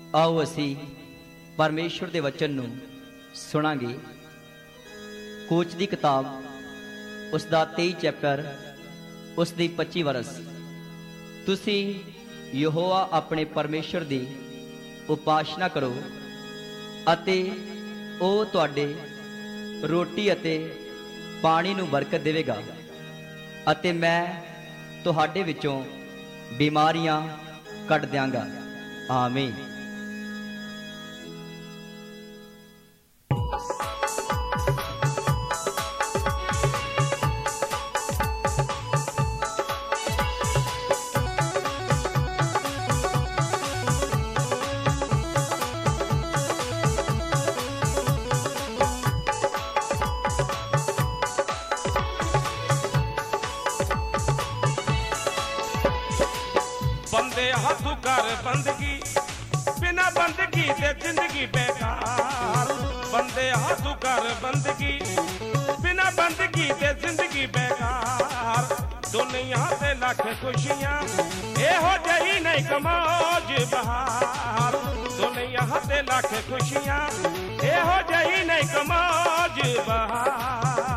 आओ असी परमेश्वर के वचन नूं सुनांगे। कोच की किताब उसका 23 चैप्टर उसकी 25 वरस। तुसी यहोवा अपने परमेश्वर की उपासना करो अते ओ तुहाडे रोटी अते पानी नूं बरकत देवेगा अते मैं तुहाडे विचों बीमारियां कट दियांगा। आमीन। बंदे हाथों कर बंदगी, बिना बंदगी दे जिंदगी बेकार। बंदे हाथों कर बंदगी, बिना बंदगी दे जिंदगी बेकार। दुनिया से लख खुशियां एहो जही नहीं कमौज बहार। दुनिया से लख खुशियां एहो जही नहीं कमौज बहार।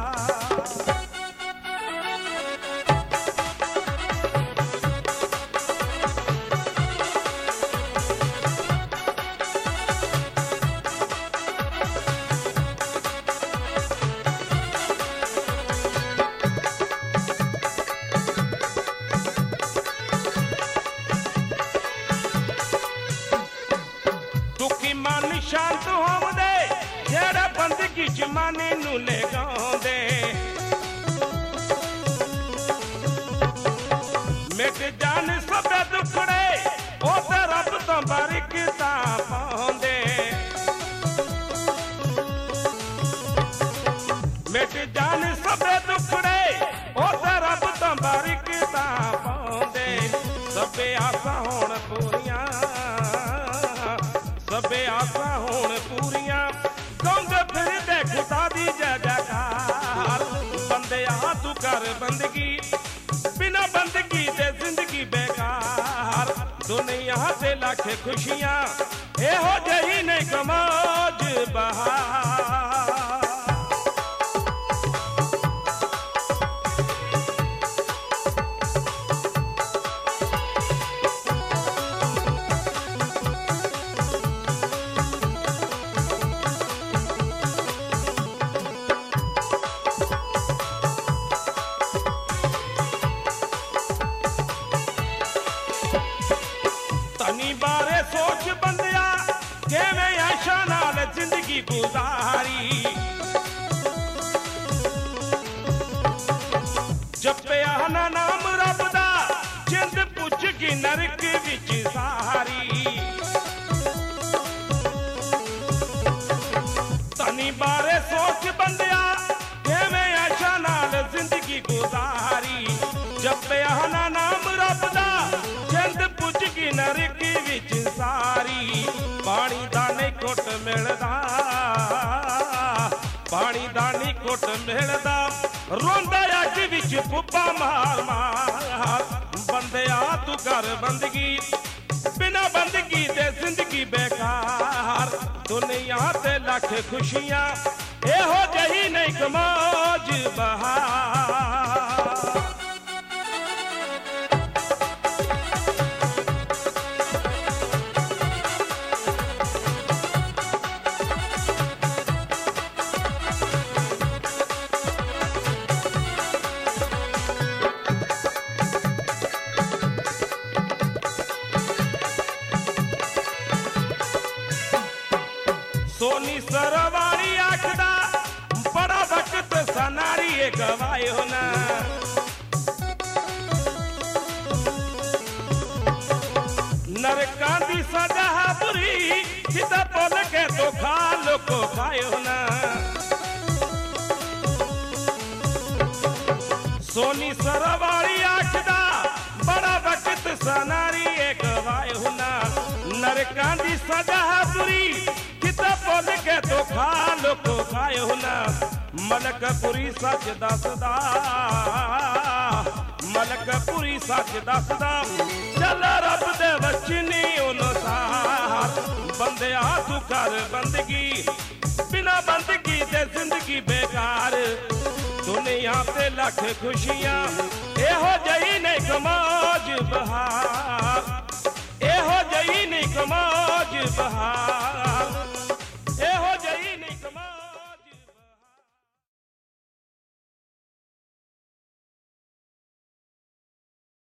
शांत होवदे जेड़ा बंदगी जमाने नू ले गांदे। मिट जान सब दुखड़े ओ ते रब तो बरकतां पाउंदे। मिट जान सब दुखड़े ओ ते रब तो बरकतां पाउंदे। सबे आसां होण पूरियां, सबे आसा होण पूरियां, गाउंदे फिरदे खुदा दी जय जयकार। बंदे तू कर बंदगी, बिना बंदगी दे जिंदगी बेकार। दुनिया से लख खुशियां एहो जही नहीं कमौज बहार। तनी बारे सोच बंदिया किवें आशा नाल जिंदगी गुजारी। जपिया ना नाम रब दा जिंद पुज गई नरक विच सारी। तनी बारे सोच बंदिया किवें आशा नाल जिंदगी गुजारी। जपिया ना नाम रब दा जिंद पुज गई नरक विच सारी। पानी दा नहीं घुट मिलदा, पानी दा नहीं घुट मिलदा, रोंदा अग विच पुप्पा मार मार। बंदे तू कर बंदगी, बिना बंदगी दे जिंदगी बेकार। दुनिया ते लख खुशियां एहो जही नहीं कमौज बहार। सोनी सरवारी आखदा बड़ा वक्त सनारी गवायो ना। नरकां दी सजा बुरी जिदा बोल के तो खा लोको खायो ना। सोनी सरवारी आखदा बड़ा वक्त सनारी गवायो ना। नरकां दी सजा बुरी बोल के तो खा लोको खायो ना। मलकपुरी सच दसदा, मलकपुरी सच दसदा, चल रब दे वचनी अनुसार। कर बंदगी, बिना बंदगी दे जिंदगी बेकार। दुनिया ते लख खुशियां एहो जही ने कमौज बहार, एहो जही ने कमौज बहार।